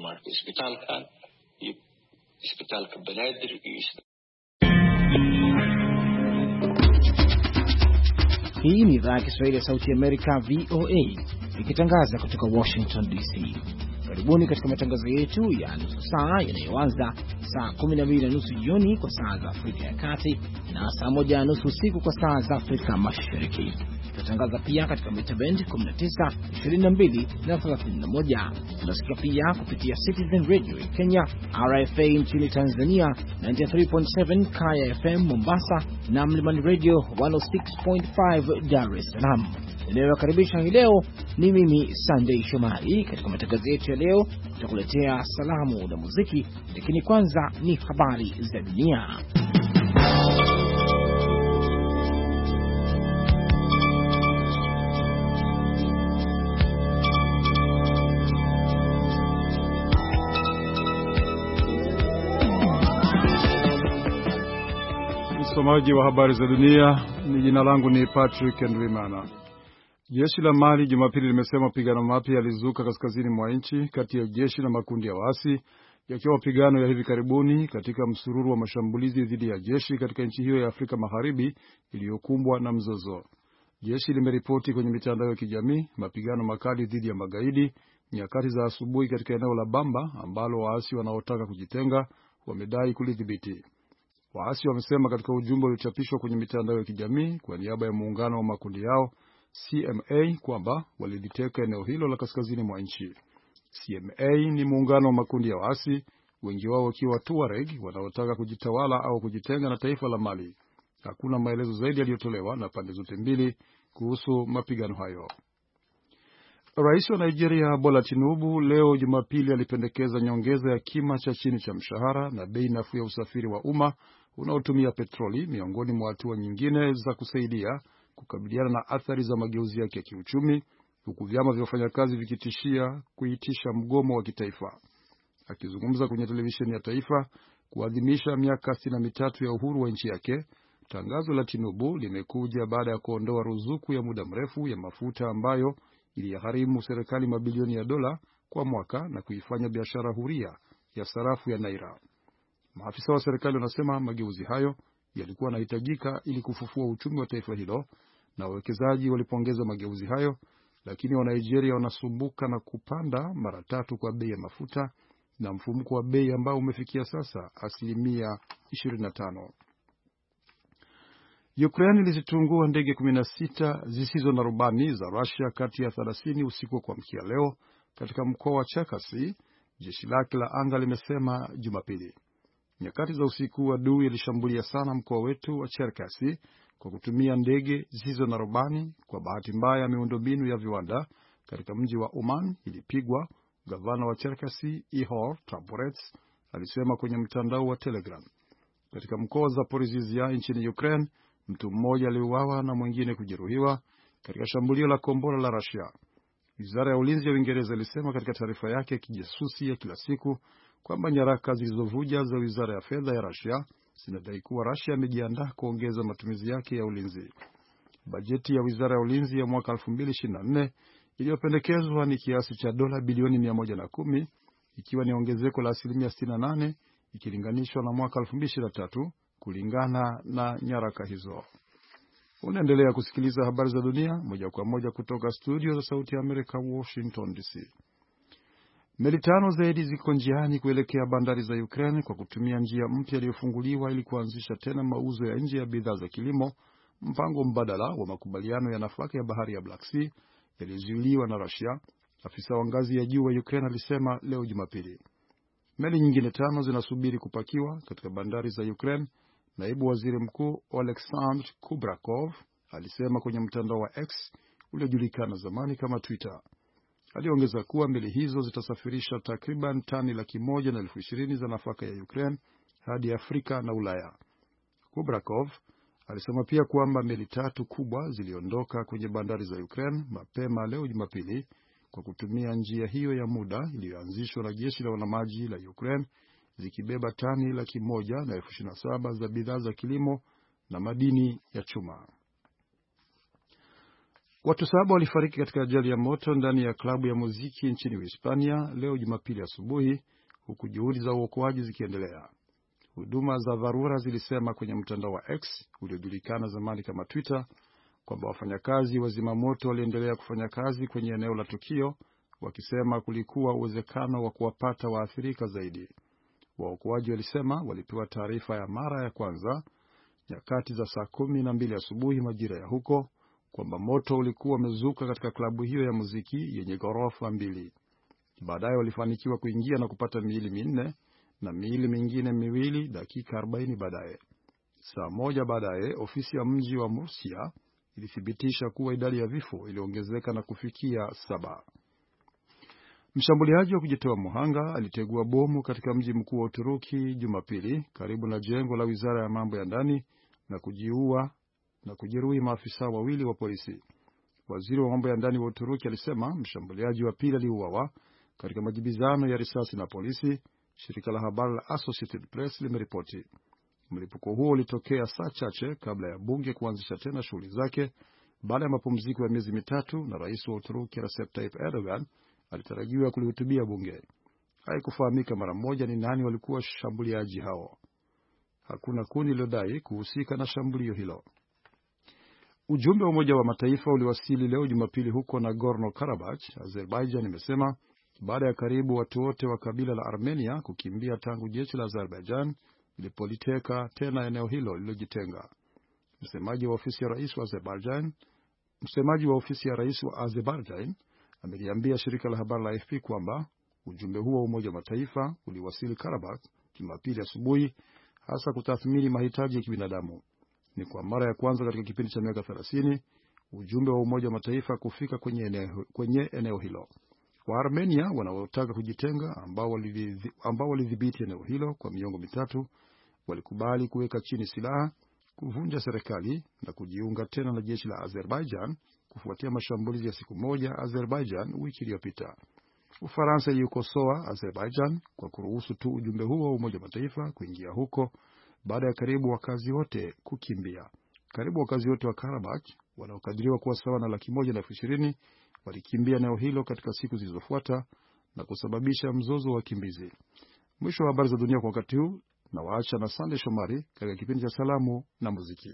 marka isbitaalkan iyo isbitaalka Banaadir iyo Hii ni idhaa ya Kiswahili ya Sauti ya Amerika VOA ikitangaza kutoka Washington DC. Karibuni katika matangazo yetu ya nusu saa yanayoanza saa 12:30 jioni kwa saa za Afrika ya Kati na saa 1:30 usiku kwa saa za Afrika Mashariki. Tunatangaza pia katika mita band 19, 22 na 31. Tunasikia pia kupitia Citizen Radio in Kenya, RFA nchini Tanzania 93.7, Kaya FM Mombasa na Mlimani Radio 106.5 Dar es Salaam. Ninayokaribisha hii leo ni mimi Sunday Shomari. Katika matangazo yetu ya leo tutakuletea salamu na muziki, lakini kwanza ni habari za dunia. Msomaji wa habari za dunia ni jina langu ni Patrick Ndwimana. Jeshi la Mali Jumapili limesema mapigano mapya yalizuka kaskazini mwa nchi kati ya jeshi na makundi ya waasi, yakiwa mapigano ya hivi karibuni katika msururu wa mashambulizi dhidi ya jeshi katika nchi hiyo ya Afrika Magharibi iliyokumbwa na mzozo. Jeshi limeripoti kwenye mitandao ya kijamii mapigano makali dhidi ya magaidi nyakati za asubuhi katika eneo la Bamba ambalo waasi wanaotaka kujitenga wamedai kulidhibiti. Waasi wamesema katika ujumbe uliochapishwa kwenye mitandao ya kijamii kwa niaba ya muungano wa makundi yao CMA kwamba waliliteka eneo hilo la kaskazini mwa nchi. CMA ni muungano wa makundi ya waasi, wengi wao wakiwa Tuareg wanaotaka kujitawala au kujitenga na taifa la Mali. Hakuna maelezo zaidi yaliyotolewa na pande zote mbili kuhusu mapigano hayo. Rais wa Nigeria Bola Tinubu leo Jumapili alipendekeza nyongeza ya kima cha chini cha mshahara na bei nafuu ya usafiri wa umma unaotumia petroli, miongoni mwa hatua nyingine za kusaidia kukabiliana na athari za mageuzi yake ya kiuchumi, huku vyama vya wafanyakazi vikitishia kuitisha mgomo wa kitaifa. Akizungumza kwenye televisheni ya taifa kuadhimisha miaka 63 ya uhuru wa nchi yake, tangazo la Tinubu limekuja baada ya kuondoa ruzuku ya muda mrefu ya mafuta ambayo iligharimu serikali mabilioni ya dola kwa mwaka na kuifanya biashara huria ya sarafu ya naira. Maafisa wa serikali wanasema mageuzi hayo yalikuwa yanahitajika ili kufufua uchumi wa taifa hilo, na wawekezaji walipongeza mageuzi hayo, lakini wa Nigeria wanasumbuka na kupanda mara 3 kwa bei ya mafuta na mfumuko wa bei ambao umefikia sasa 25%. Ukraine ilizitungua ndege 16 zisizo na rubani za Russia kati ya 30 usiku kwa mkia leo katika mkoa wa Cherkasy, jeshi lake la anga limesema Jumapili. Nyakati za usiku adui ilishambulia sana mkoa wetu wa Cherkasy kwa kutumia ndege zisizo na rubani. Kwa bahati mbaya, miundombinu ya viwanda katika mji wa Uman ilipigwa, gavana wa Cherkasy Ihor Taborets alisema kwenye mtandao wa Telegram. Katika mkoa wa Zaporizhia nchini Ukraine, mtu mmoja aliuawa na mwingine kujeruhiwa katika shambulio la kombora la Russia. Wizara ya Ulinzi ya Uingereza ilisema katika taarifa yake ya kijasusi ya kila siku kwamba nyaraka zilizovuja za Wizara ya Fedha ya Russia zinadai kuwa Russia imejiandaa kuongeza matumizi yake ya ulinzi. Bajeti ya Wizara ya Ulinzi ya mwaka 2024 iliyopendekezwa ni kiasi cha dola bilioni 110, ikiwa ni ongezeko la 68% ikilinganishwa na mwaka 2023 kulingana na nyaraka hizo. Unaendelea kusikiliza habari za dunia moja kwa moja kutoka studio za Sauti ya Amerika, Washington DC. Meli 5 zaidi ziko njiani kuelekea bandari za Ukraine kwa kutumia njia mpya iliyofunguliwa ili kuanzisha tena mauzo ya nje ya bidhaa za kilimo, mpango mbadala wa makubaliano ya nafaka ya bahari ya Black Sea yaliyozuiliwa na Russia, afisa wa ngazi ya juu wa Ukraine alisema leo Jumapili. Meli nyingine 5 zinasubiri kupakiwa katika bandari za Ukraine, naibu waziri mkuu Oleksandr Kubrakov alisema kwenye mtandao wa X uliojulikana zamani kama Twitter. Aliongeza kuwa meli hizo zitasafirisha takriban tani 120,000 za nafaka ya Ukraine hadi Afrika na Ulaya. Kubrakov alisema pia kwamba meli 3 kubwa ziliondoka kwenye bandari za Ukraine mapema leo Jumapili kwa kutumia njia hiyo ya muda iliyoanzishwa na jeshi la wanamaji la Ukraine, zikibeba tani 127,000 za bidhaa za kilimo na madini ya chuma. Watu 7 walifariki katika ajali ya moto ndani ya klabu ya muziki nchini Uhispania leo Jumapili asubuhi, huku juhudi za uokoaji zikiendelea. Huduma za dharura zilisema kwenye mtandao wa X uliojulikana zamani kama Twitter kwamba wafanyakazi wa zimamoto waliendelea kufanya kazi kwenye eneo la tukio, wakisema kulikuwa uwezekano wa kuwapata waathirika zaidi. Waokoaji walisema walipewa taarifa ya mara ya kwanza nyakati za saa 12 asubuhi majira ya huko kwamba moto ulikuwa umezuka katika klabu hiyo ya muziki yenye ghorofa 2. Baadaye walifanikiwa kuingia na kupata miili 4 na miili mingine 2 dakika 40 baadaye. Saa 1 baadaye ofisi ya mji wa Murcia ilithibitisha kuwa idadi ya vifo iliongezeka na kufikia 7. Mshambuliaji wa kujitoa muhanga alitegua bomu katika mji mkuu wa Uturuki Jumapili karibu na jengo la Wizara ya Mambo ya Ndani na kujeruhi maafisa 2 wa polisi. Waziri wa mambo ya ndani wa Uturuki alisema mshambuliaji wa pili aliuawa katika majibizano ya risasi na polisi, shirika la habari la Associated Press limeripoti. Mlipuko huo ulitokea saa chache kabla ya bunge kuanzisha tena shughuli zake baada ya mapumziko ya miezi 3, na rais wa Uturuki Recep Tayyip Erdogan alitarajiwa kulihutubia bunge. Haikufahamika mara moja ni nani walikuwa washambuliaji hao. Hakuna kundi lilodai kuhusika na shambulio hilo. Ujumbe wa Umoja wa Mataifa uliwasili leo Jumapili huko Nagorno-Karabakh, Azerbaijan imesema, baada ya karibu watu wote wa kabila la Armenia kukimbia tangu jeshi la Azerbaijan ilipoliteka tena eneo hilo lililojitenga. Msemaji wa ofisi ya rais wa Azerbaijan ameliambia shirika la habari la AFP kwamba ujumbe huo wa Umoja wa Mataifa uliwasili Karabakh Jumapili asubuhi, hasa kutathmini mahitaji ya kibinadamu. Ni kwa mara ya kwanza katika kipindi cha miaka 30 ujumbe wa Umoja wa Mataifa kufika kwenye eneo hilo. Waarmenia wanaotaka kujitenga ambao walidhibiti eneo hilo kwa miongo 3 walikubali kuweka chini silaha, kuvunja serikali na kujiunga tena na jeshi la Azerbaijan kufuatia mashambulizi ya siku moja Azerbaijan wiki iliyopita. Ufaransa ilikosoa Azerbaijan kwa kuruhusu tu ujumbe huo wa Umoja wa Mataifa kuingia huko baada ya karibu wakazi wote kukimbia. Karibu wakazi wote wa Karabakh wanaokadiriwa kuwa sawa na 120,000 walikimbia eneo hilo katika siku zilizofuata na kusababisha mzozo wa wakimbizi. Mwisho wa habari za dunia kwa wakati huu, na waacha na Sande Shomari katika kipindi cha salamu na muziki.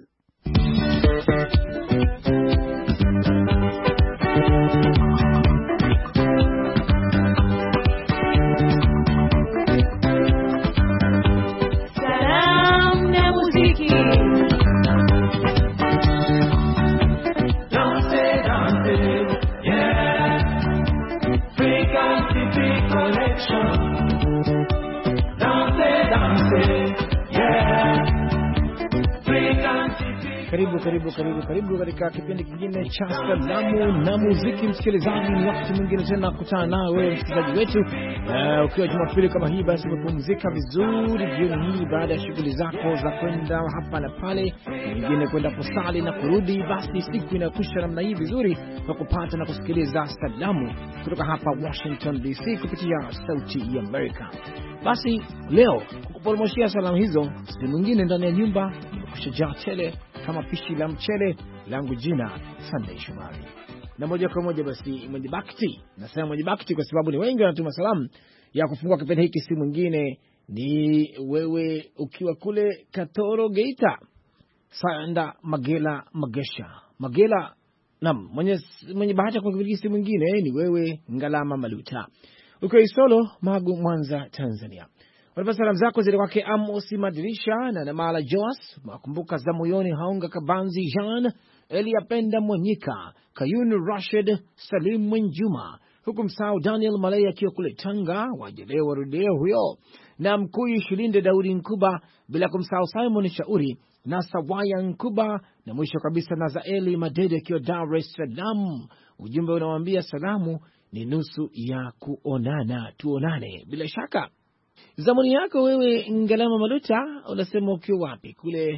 Karibu katika kipindi kingine cha salamu na muziki. Msikilizaji, ni wakati mwingine tena kukutana nawe wewe msikilizaji wetu, ukiwa Jumapili kama hii, basi umepumzika vizuri jioni hii baada ya shughuli zako za kwenda hapa na pale, nyingine kwenda kusali na kurudi. Basi siku inakwisha namna hii vizuri kwa kupata na kusikiliza salamu kutoka hapa Washington DC kupitia Sauti ya Amerika. Basi leo kukupromoshia salamu hizo, si mwingine ndani ya nyumba nimekushajaa tele kama pishi la mchele, langu jina Sunday Shomari. Na moja kwa moja basi mwenye bakti, nasema mwenye bakti kwa sababu ni wengi wanatuma salamu ya kufungua kipindi hiki. Si mwingine ni wewe ukiwa kule Katoro Geita, Sanda Magela Magesha Magela. Naam, mwenye bahati kwa kipindi si mwingine ni wewe Ngalama Maluta ukiwa Isolo Magu, Mwanza, Tanzania. Walipa salamu zako zile kwake Amosi Madirisha na Namala Joas, makumbuka za moyoni Haunga Kabanzi Jean, Eliapenda Mwanyika, Kayun Rashid, Salim Mwenjuma, huku msao Daniel Malaya akiwa kule Tanga, wajelewa rudeo huyo, na Mkuyu Shilinde Daudi Nkuba, bila kumsao Simon Shauri na Sawaya Nkuba, na mwisho kabisa na Zaeli Madede akiwa Dar es Salaam. Ujumbe unawambia salamu ni nusu ya kuonana, tuonane. Bila shaka zamani yako wewe Ngalama Maluta, unasema ukiwa wapi? Kule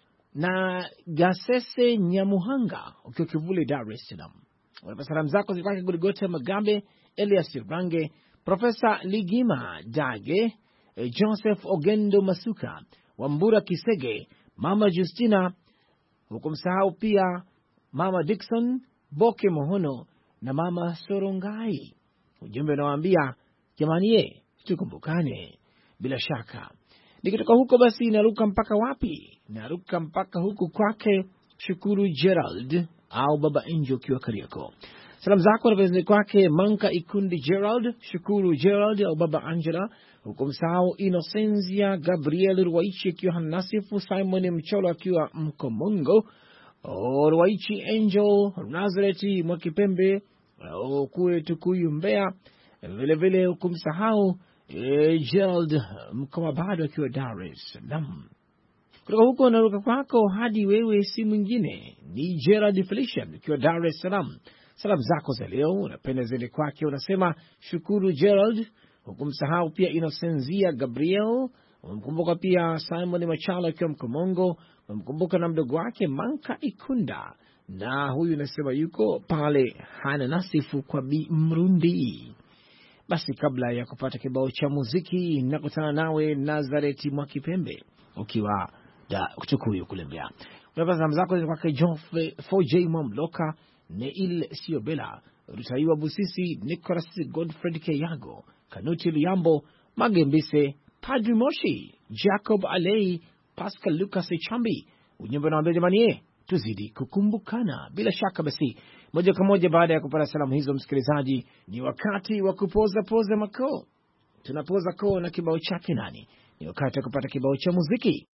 na Gasese Nyamuhanga ukiwa Kivule, Dar es Salaam. Unapata salamu zako zipake Goligota Magambe, Elias Range, Profesa Ligima Dage, Joseph Ogendo Masuka, Wambura Kisege, Mama Justina, hukumsahau pia Mama Dixon, Boke Mohono na Mama Sorongai. Ujumbe unawaambia jamani, tukumbukane. Bila shaka nikitoka huko basi naruka mpaka wapi? Naruka mpaka huku kwake Shukuru Gerald au Baba Angel ukiwa Kariako. Salamu zako na pezeni kwake Manka Ikundi Gerald, Shukuru Gerald au Baba Angela, huku msahau Inocencia Gabriel Ruwaichi akiwa Hanasifu, Simon Mcholo akiwa Mkomongo, Ruwaichi Angel Nazareti Mwakipembe kule Tukuyu Mbeya, vile vile huku msahau Gerald Mkoma bado akiwa Dar es Salaam. Kutoka huko naruka kwako hadi wewe si mwingine ni Gerald Felician ukiwa Dar es Salaam. Salamu zako za leo unapenda zile kwake, unasema Shukuru Gerald, hukumsahau pia Inocencia Gabriel, umkumbuka pia Simon Machala akiwa Mkomongo, umkumbuka na mdogo wake Manka Ikunda, na huyu unasema yuko pale Hana Nasifu kwa Bi Mrundi. Basi kabla ya kupata kibao cha muziki nakutana nawe Nazareti Mwakipembe ukiwa Tukuyu kule Mbeya. Unapata salamu zako za kwake John 4J Mamloka, Neil Siobela, Rutaiwa Busisi, Nicholas Godfred Keyago, Kanuti Liambo, Magembise, Padri Moshi, Jacob Alei, Pascal Lucas Chambi. Ujumbe na jamani, tuzidi kukumbukana. Bila shaka basi moja kwa moja baada ya kupata salamu hizo, msikilizaji, ni wakati wa kupoza makoo. Tunapoza koo na kibao chake nani? Ni wakati wa kupata kibao cha muziki.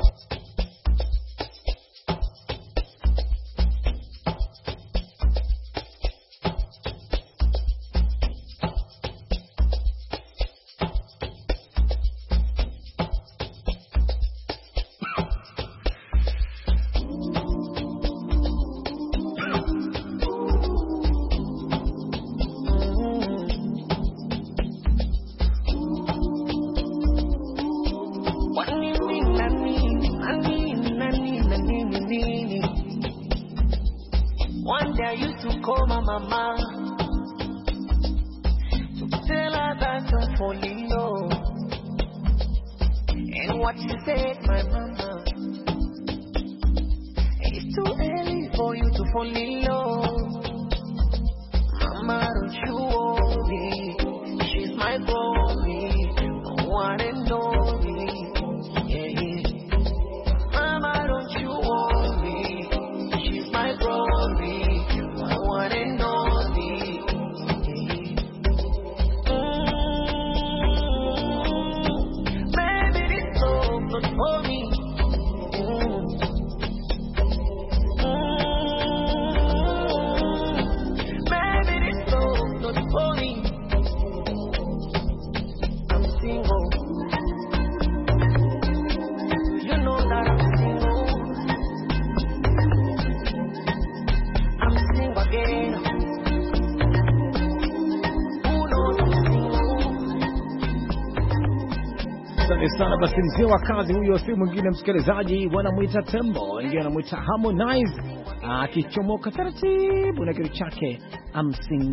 Sana basi mzee wa kazi huyo si mwingine msikilizaji, wanamuita Tembo, wengine wanamuita Harmonize, akichomoka taratibu na kitu chake I'm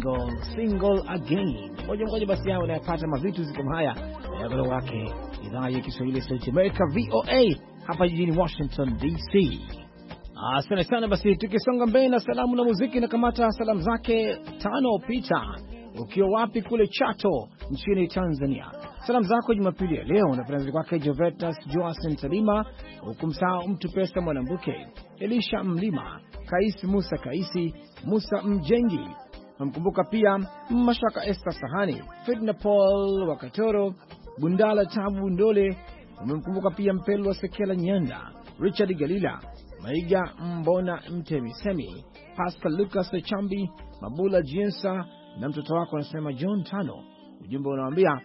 single again. Moja basi hao unayapata mavitu ziko haya ya galo wake idhaa ya Kiswahili Sauti America VOA hapa jijini Washington DC. Asante sana basi, tukisonga mbele na salamu na muziki, na kamata salamu zake Tano Pita ukiwa wapi kule Chato nchini Tanzania. Salamu zako Jumapili ya leo unapenda kwake Jovetas Joasen Salima, hukumsahau Mtu Pesa Mwanambuke, Elisha Mlima, Kaisi Musa Kaisi, Musa Mjengi, namkumbuka pia Mashaka Esther Sahani, Fidna Paul Wakatoro, Bundala Tabu Ndole, umemkumbuka pia Mpelo Sekela Nyanda, Richard Galila, Maiga Mbona Mtemisemi, Pascal Lucas Chambi, Mabula Jiensa na mtoto wako anasema John Tano. Ujumbe unawaambia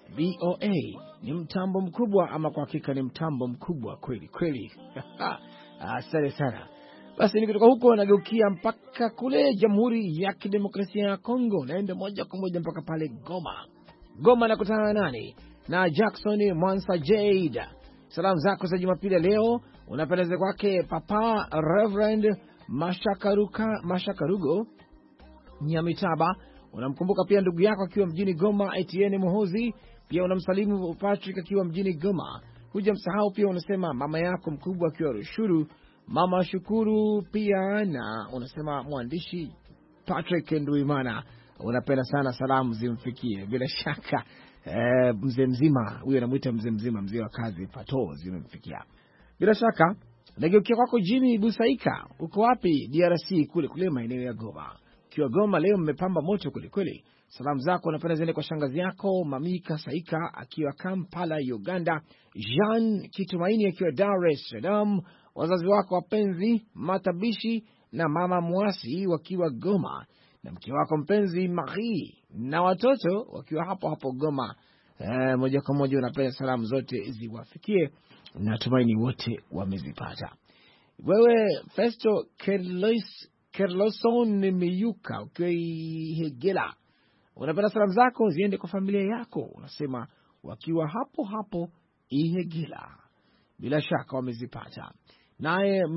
VOA ni mtambo mkubwa, ama kwa hakika ni mtambo mkubwa kweli kweli. Asante sana. Basi nikitoka huko nageukia mpaka kule Jamhuri ya Kidemokrasia ya Kongo, naenda moja kwa moja mpaka pale Goma nakutana na nani? Na Jackson Mwansa Jade. Salamu zako za Jumapili leo unapendeza kwake Papa Reverend Mashakarugo Nyamitaba, unamkumbuka pia ndugu yako akiwa mjini Goma Etienne Muhozi, pia unamsalimu Patrick akiwa mjini Goma. Hujamsahau pia unasema mama yako mkubwa akiwa Rushuru, Mama Shukuru pia, na unasema mwandishi Patrick Nduimana, unapenda sana salamu zimfikie. Bila shaka mzee mzima huyo, anamuita mzee mzima, mzee wa kazi Pato, zimemfikia. Bila shaka nageukia kwako Jimmy Busaika. Uko wapi? DRC, kule maeneo ya Goma. Kiwa Goma leo mmepamba moto kweli. Salamu zako unapenda ziende kwa shangazi yako Mamika Saika akiwa Kampala Uganda, Jean Kitumaini akiwa Dar es Salaam, wazazi wako wapenzi Matabishi na mama Mwasi wakiwa Goma, na mke wako mpenzi Marie na watoto wakiwa hapo Goma. Moja kwa moja unapenda salamu zote ziwafikie, natumaini wote wamezipata. Wewe Festo Kerloson Miyuka ukiwa Hegela, unapenda salamu zako ziende kwa familia yako, unasema wakiwa hapo Ihegela. Bila shaka wamezipata. Naye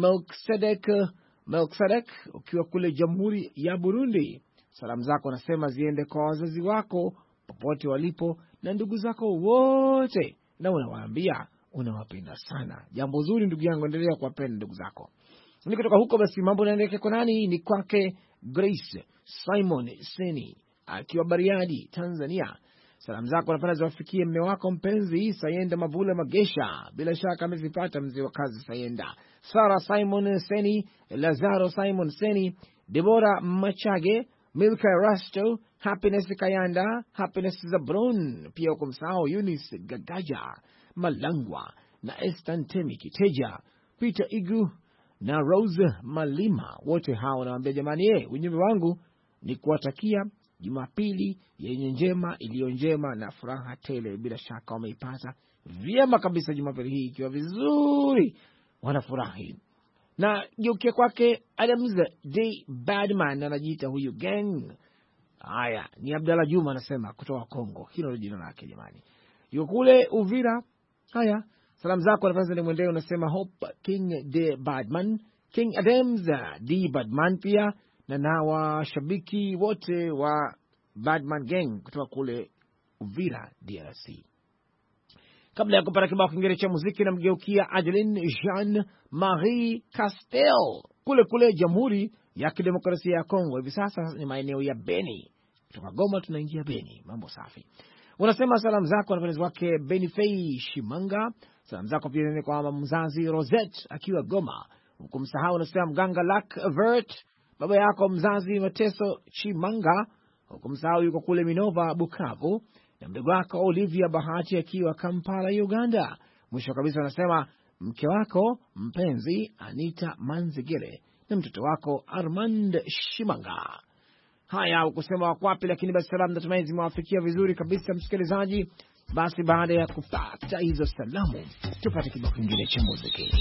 Melkisedek ukiwa kule Jamhuri ya Burundi, salamu zako unasema ziende kwa wazazi wako popote walipo na ndugu zako wote, na unawaambia unawapenda sana. Jambo zuri ndugu yangu, endelea kuwapenda ndugu zako. Ni kutoka huko basi mambo yanaendelea kwa nani? Ni kwake Grace Simon Seni akiwa Bariadi, Tanzania. Salamu zako napenda ziwafikie mme wako mpenzi Sayenda Mavula Magesha, bila shaka amezipata mzee wa kazi Sayenda, Sara Simon Seni, Lazaro Simon Seni, Deborah Machage, Milka Rasto, Happiness Kayanda, Happiness Zabron, pia ukumsahau Eunice Gagaja Malangwa na Estantemi Kiteja, Peter Igu na Rose Malima. Wote hao nawaambia jamani, ujumbe wangu ni kuwatakia Jumapili yenye njema, iliyo njema na furaha tele. Bila shaka wameipata vyema kabisa Jumapili hii ikiwa vizuri, wanafurahi. Na geukia kwake Adams D Badman, anajiita huyu gang. Haya ni Abdalla Juma, anasema kutoka Kongo, hilo jina lake jamani, yuko kule Uvira. Haya, salamu zako anafanza ni mwendeo, unasema Hope King D Badman, King Adams D Badman pia na washabiki wote wa Badman Gang kutoka kule Uvira, DRC. Kabla ya kupata kibao kingine cha muziki, na mgeukia Adeline Jean Marie Castel kule Jamhuri ya Kidemokrasia ya Kongo. Hivi sasa ni maeneo ya Beni. Kutoka Goma tunaingia Beni. Mambo safi. Unasema salamu zako na wapenzi wake Benifei Shimanga. Salamu zako pia ni kwa mama mzazi Rosette akiwa Goma. Ukumsahau unasema mganga Lac Vert, baba yako mzazi Mateso Chimanga, ukumsahau yuko kule Minova Bukavu, na mdogo wako Olivia Bahati akiwa Kampala Uganda. Mwisho kabisa anasema mke wako mpenzi Anita Manzigere na mtoto wako Armand Shimanga. Haya, ukusema wako wapi, lakini basi salamu natumai zimewafikia vizuri kabisa msikilizaji. Basi baada ya kupata hizo salamu, tupate kibao kingine cha muziki.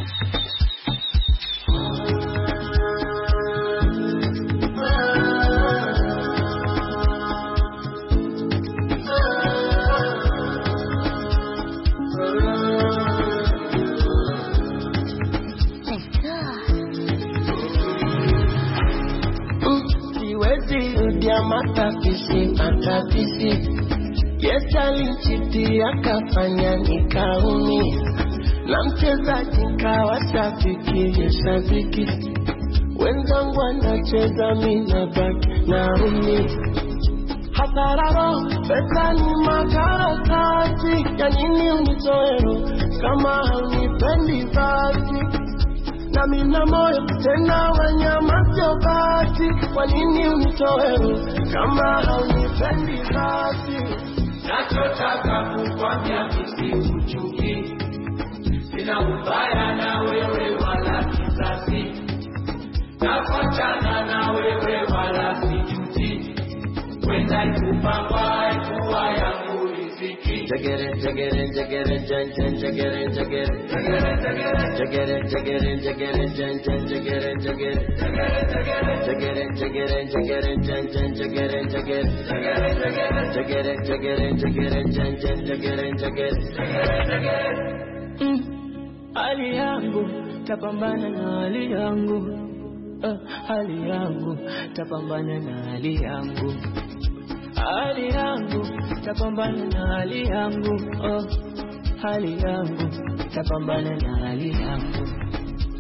Matapisi Yes alinchiti akafanya nikaumia, na mchezaji nikawa shabiki ya shabiki, wenzangu wanacheza mina baki naumia. Hasararo pesa ni makaratasi, ya nini unitoero kama haunipendi basi, na mina moyo tena wanyama sio basi, kwa nini unitoero kama haunipendi basi. Nachotaka kukwambia nisikuchuki, sina ubaya na wewe wala kisasi, nakuachana na wewe wala sijuti, kwenda ikupangwa ikuwa yangu riziki. Jagere jagere jagere jan jan jagere jagere jagere jagere jagere jagere jan jan jagere jagere jagere jagere jagere jan jan jagere jagere jagere jagere jagere jan jan jagere jagere. Hali yangu tapambana na hali yangu, hali yangu tapambana na hali yangu, hali yangu tapambana na hali yangu, hali yangu tapambana na hali yangu.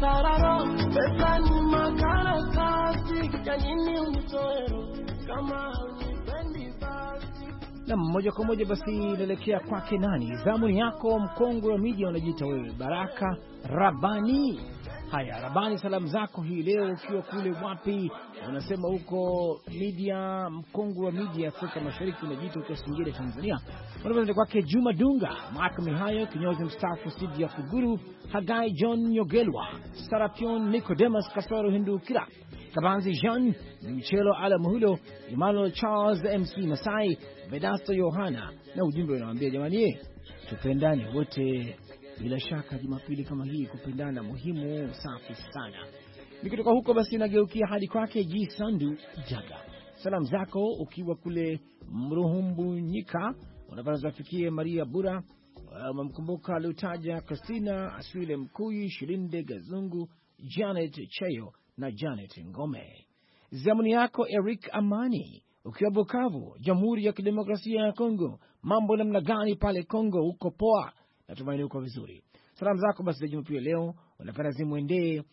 sararo, pesa ni makaratasi, ya nini unitoero kama unipendi basi. Na moja kwa moja basi inaelekea kwake nani? Zamuni yako mkongwe wa media unajiita wewe Baraka Rabani. Haya Rabani, salamu zako hii leo ukiwa kule wapi? Unasema huko media, mkongwe wa media Afrika Mashariki, unajiita ukiwa Singida Tanzania. Unapenda kwake Juma Dunga, Mark Mihayo, kinyozi mstaafu Sidia Fuguru, Hagai John Nyogelwa, Sarapion Nicodemus Kasoro Hindu Kira, Kabanzi Jean, Michelo Ala Muhulo, Emmanuel Charles MC Masai, Vedasto Yohana. Na ujumbe unawaambia jamani, tupendane wote. Bila shaka Jumapili kama hii kupendana muhimu, safi sana. Nikitoka huko basi nageukia hadi kwake G Sandu Jaga. Salamu zako ukiwa kule Mruhumbunyika unapata zafikie Maria Bura, umemkumbuka Lutaja Christina Aswile Mkuyi, Shirinde Gazungu, Janet Cheyo na Janet Ngome. Zamuni yako Eric Amani ukiwa Bukavu, Jamhuri ya Kidemokrasia ya Kongo. Mambo namna gani pale Kongo? Uko poa? Natumaini uko vizuri. Salamu zako basi za Jumapili leo unapenda zimwendee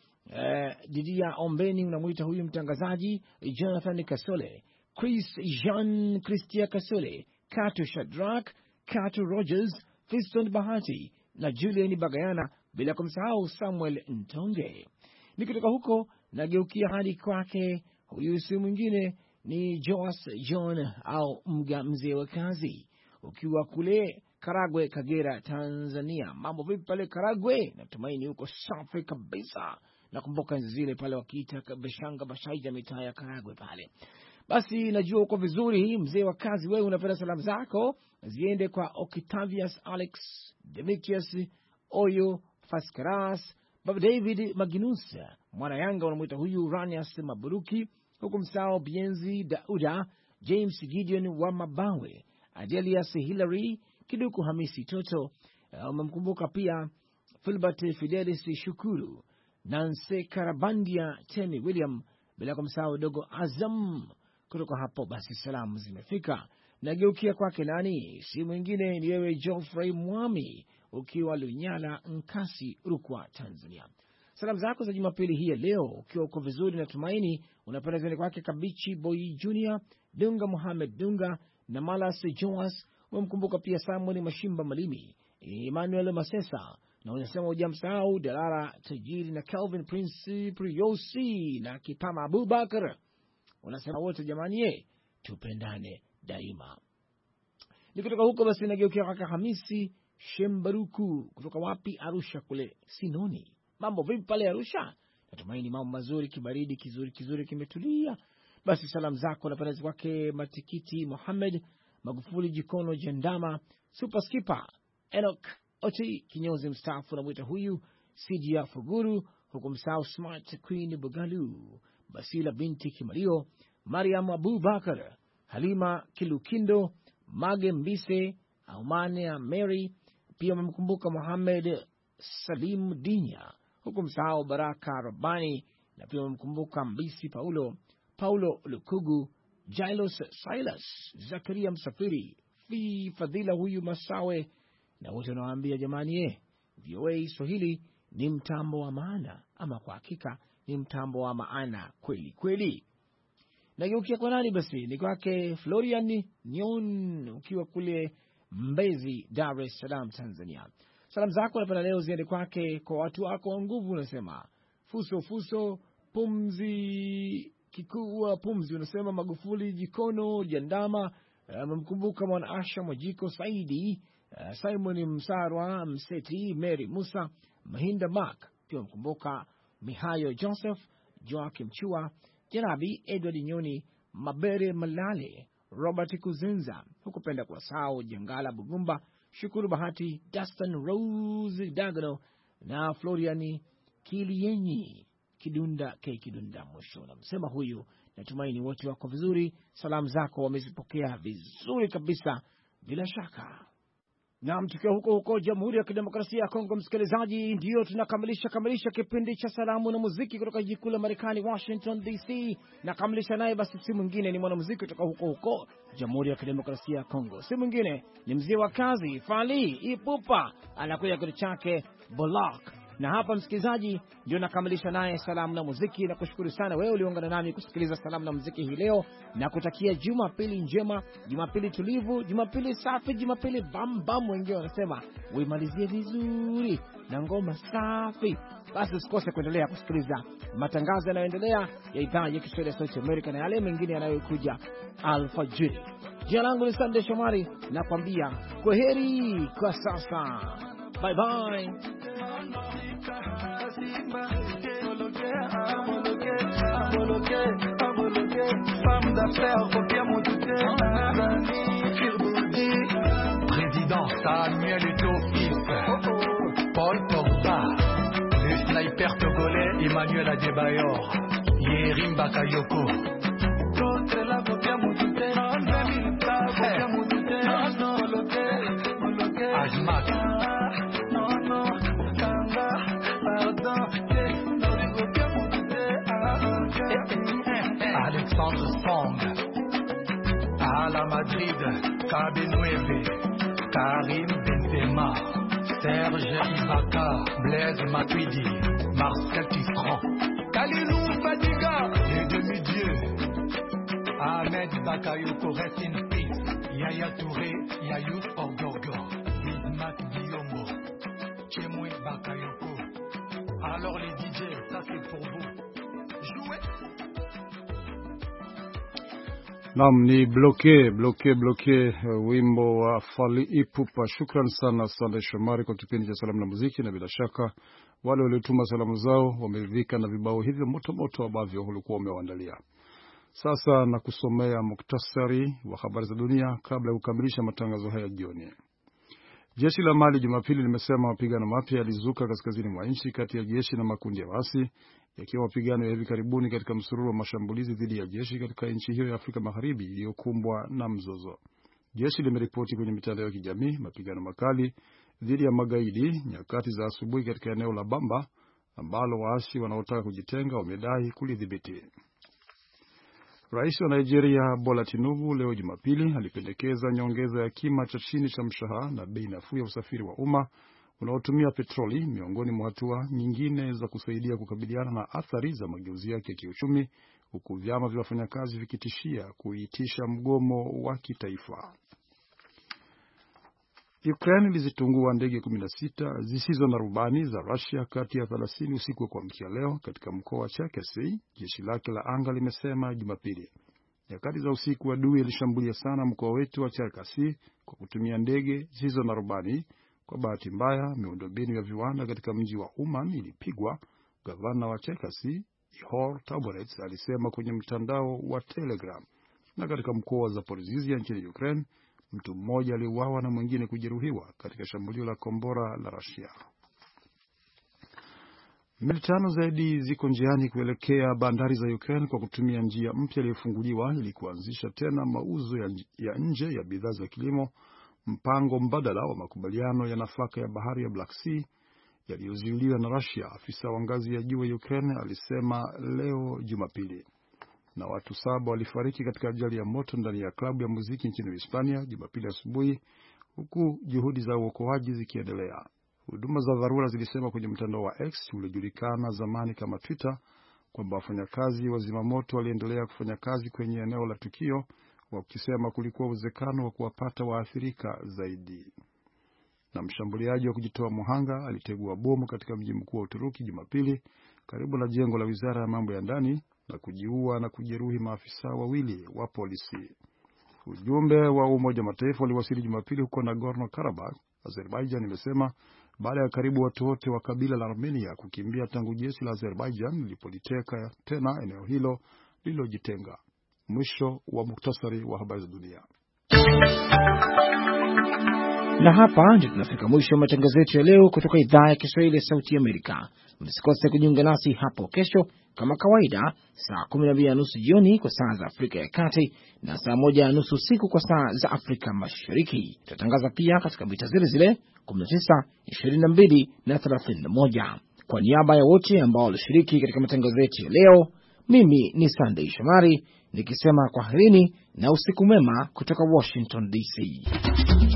Didia Ombeni, unamuita huyu mtangazaji Jonathan Kasole, Chris Jean Christia Kasole, Kato Shadrack, Kato Rogers, Fiston Bahati na Julian Bagayana, bila kumsahau Samuel Ntonge. Nikitoka huko nageukia hadi kwake huyu si mwingine ni Joas John au Mga mzee wa kazi, ukiwa kule Karagwe, Kagera, Tanzania. Mambo vipi pale Karagwe? Natumaini uko safi kabisa. Nakumbuka zile pale wakiita Bashanga Bashaija, mitaa ya Karagwe pale. Basi najua uko vizuri mzee wa kazi. Wewe unapenda salamu zako ziende kwa Octavius Alex, Demetrius Oyo, Faskaras, Baba David Maginusa, mwana Yanga unamuita huyu Ranias Maburuki, huku msao Bienzi Dauda, James Gideon wa Mabawe, Adelius Hillary, Kiduku Hamisi Toto, umemkumbuka pia Filbert Fidelis Shukuru, Nancy Karabandia, Temi William, bila kumsahau dogo Azam. Kutoka hapo basi salamu zimefika. Nageukia kwake nani? Si mwingine ni wewe Geoffrey Mwami, ukiwa Lunyala Nkasi, Rukwa, Tanzania. Salamu zako za Jumapili hii leo ukiwa uko vizuri na tumaini unapenda zile kwake Kabichi Boy Junior, Dunga Mohamed Dunga na Malas Joas. Umemkumbuka pia Samuel Mashimba Malimi, Emmanuel Masesa, na unasema hujamsahau Dalara Tajiri na Calvin Prince Priyosi na Kipama Abubakar. Unasema wote jamani, tupendane daima. Nikitoka huko basi nageukia kwake Hamisi Shembaruku, kutoka wapi? Arusha kule Sinoni. Mambo vipi pale Arusha? Natumaini mambo mazuri, kibaridi kizuri kimetulia. Basi salamu zako napenda kwake Matikiti Mohamed, Magufuli Jikono Jandama, Super Skipper Enoch Oti, kinyozi mstaafu na mwita huyu Sidia Fuguru, huku msao Smart Queen Bugalu, Basila binti Kimario, Mariam Abubakar, Halima Kilukindo, Mage Mbise, Aumane Mary, pia mmkumbuka Mohamed Salim Dinya, huku msao Baraka Rabani, na pia mmkumbuka Mbisi Paulo Lukugu, Jailos Silas, Zakaria Msafiri, Fadhila huyu Masawe, na wote wanawaambia jamani, VOA Swahili ni mtambo wa maana, ama kwa hakika ni mtambo wa maana kweli kweli. Nageukia kwa nani basi? Ni kwake Florian Nyon, ukiwa kule Mbezi, Dar es Salaam, Tanzania. Salamu zako napenda leo ziende kwake kwa watu wako wa nguvu, unasema Fuso Pumzi Kikuwa Pumzi, unasema Magufuli Jikono Jandama, mmkumbuka Mwana Asha Mwajiko Saidi, Simon Msarwa Mseti, Mary Musa, Mahinda Mark, pia mkumbuka Mihayo Joseph, Joakim Chua, Janabi Edward Nyoni, Mabere Malale, Robert Kuzenza, hukupenda kwa sao Jangala Bugumba, Shukuru Bahati, Dustin Rose Dagano na Floriani Kilienyi Kidunda mwisho. Na msema huyu, natumaini wote wako vizuri. Salamu zako wamezipokea vizuri kabisa bila shaka. Na mtukiwa huko Jamhuri ya Kidemokrasia ya Kongo, msikilizaji, ndio tunakamilisha kipindi cha salamu na muziki kutoka jiji kuu la Marekani, Washington DC. Na kamilisha naye basi si mwingine ni mwanamuziki kutoka huko Jamhuri ya Kidemokrasia ya Kongo. Si mwingine ni mzee wa kazi Fally Ipupa, anakuja kitu chake Bolak Na hapa msikilizaji, ndio nakamilisha naye salamu na muziki, na kushukuru sana wewe uliungana nami kusikiliza salamu na muziki hii leo, na kutakia Jumapili njema, Jumapili tulivu, Jumapili safi, Jumapili bam bam, wengine wanasema uimalizie vizuri na ngoma safi. Basi usikose kuendelea kusikiliza matangazo yanayoendelea ya idhaa ya Kiswahili ya Sauti Amerika na yale mengine yanayokuja alfajiri. Jina langu ni Sunday Shomari, nakwambia kwaheri kwa sasa. Bye bye. Président Samuel Eto'o, Paul Pogba, le sniper togolais Emmanuel Adebayor, Yerim Bakayoko. Ajmak. Alexandre Spong, Ala Madrid, Cabe9, Karim Benzema, Serge Ibaka, Blaise Matuidi, Marcel Tisserand, Kalilou Fadiga, les demi-dieux, Ahmed Bakayoko, rest in peace, Yaya Touré, Yayouf Orgorgor, Bismack Biombo, Chemwe Bakayoko. Alors les DJ, ça c'est pour vous. Jouez. Naam, ni bloke wimbo wa Fally Ipupa. Shukran sana Sunday Shomari kwa kipindi cha salamu na muziki, na bila shaka wale waliotuma salamu zao wameridhika na vibao hivyo moto ambavyo ulikuwa umewaandalia. Sasa na kusomea muktasari wa habari za dunia kabla ya kukamilisha matangazo haya jioni. Jeshi la Mali Jumapili limesema mapigano mapya yalizuka kaskazini mwa nchi kati ya jeshi na makundi ya waasi, yakiwa mapigano ya hivi karibuni katika msururu wa mashambulizi dhidi ya jeshi katika nchi hiyo ya Afrika Magharibi iliyokumbwa na mzozo. Jeshi limeripoti kwenye mitandao ya kijamii mapigano makali dhidi ya magaidi nyakati za asubuhi katika eneo la Bamba ambalo waasi wanaotaka kujitenga wamedai kulidhibiti. Rais wa Nigeria Bola Tinubu leo Jumapili alipendekeza nyongeza ya kima cha chini cha mshahara na bei nafuu ya usafiri wa umma unaotumia petroli, miongoni mwa hatua nyingine za kusaidia kukabiliana na athari za mageuzi yake ya kiuchumi, huku vyama vya wafanyakazi vikitishia kuitisha mgomo wa kitaifa. Ukraine ilizitungua ndege 16 zisizo na rubani za Russia kati ya 30 usiku wa kuamkia leo katika mkoa wa Cherkasy, jeshi lake la anga limesema Jumapili. Nyakati za usiku adui ilishambulia sana mkoa wetu wa Cherkasy kwa kutumia ndege zisizo na rubani. Kwa bahati mbaya, miundombinu ya viwanda katika mji wa Uman ilipigwa, gavana wa Cherkasy Ihor Taborets alisema kwenye mtandao wa Telegram. Na katika mkoa wa Zaporizhzhia nchini Ukraine, mtu mmoja aliuawa na mwingine kujeruhiwa katika shambulio la kombora la Russia. Meli 5 zaidi ziko njiani kuelekea bandari za Ukraine kwa kutumia njia mpya iliyofunguliwa ili kuanzisha tena mauzo ya nje ya bidhaa za kilimo, mpango mbadala wa makubaliano ya nafaka ya bahari ya Black Sea yaliyozuiliwa na Russia, afisa wa ngazi ya juu wa Ukraine alisema leo Jumapili. Na watu 7 walifariki katika ajali ya moto ndani ya klabu ya muziki nchini Hispania Jumapili asubuhi, huku juhudi za uokoaji zikiendelea. Huduma za dharura zilisema kwenye mtandao wa X uliojulikana zamani kama Twitter kwamba wafanyakazi wa zimamoto waliendelea kufanya kazi kwenye eneo la tukio, wakisema kulikuwa uwezekano wa kuwapata waathirika zaidi. Na mshambuliaji wa kujitoa muhanga alitegua bomu katika mji mkuu wa Uturuki Jumapili karibu na jengo la Wizara ya Mambo ya Ndani na kujiua na kujeruhi maafisa 2 wa polisi. Ujumbe wa Umoja Mataifa uliwasili Jumapili huko Nagorno-Karabakh, Azerbaijan imesema baada ya karibu watu wote wa kabila la Armenia kukimbia tangu jeshi la Azerbaijan lilipoliteka tena eneo hilo lililojitenga. Mwisho wa muktasari wa habari za dunia. Na hapa ndio tunafika mwisho wa matangazo yetu ya leo kutoka idhaa ya Kiswahili ya Sauti Amerika. Msikose kujiunga nasi hapo kesho kama kawaida saa 12:30 jioni kwa saa za Afrika ya Kati na saa 1:30 usiku kwa saa za Afrika Mashariki. Tutatangaza pia katika mita zile 19, 22 na 31. Kwa niaba ya wote ambao walishiriki katika matangazo yetu ya leo, mimi ni Sunday Shomari nikisema kwaherini na usiku mwema kutoka Washington DC.